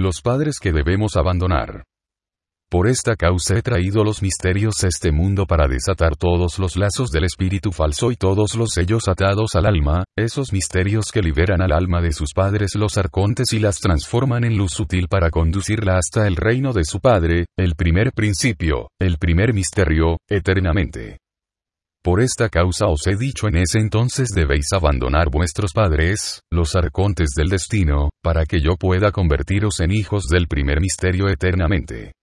los padres que debemos abandonar. Por esta causa he traído los misterios a este mundo para desatar todos los lazos del espíritu falso y todos los sellos atados al alma, esos misterios que liberan al alma de sus padres los arcontes y las transforman en luz sutil para conducirla hasta el reino de su Padre, el primer principio, el primer misterio, eternamente. Por esta causa os he dicho en ese entonces debéis abandonar vuestros padres, los arcontes del destino, para que yo pueda convertiros en hijos del primer misterio eternamente.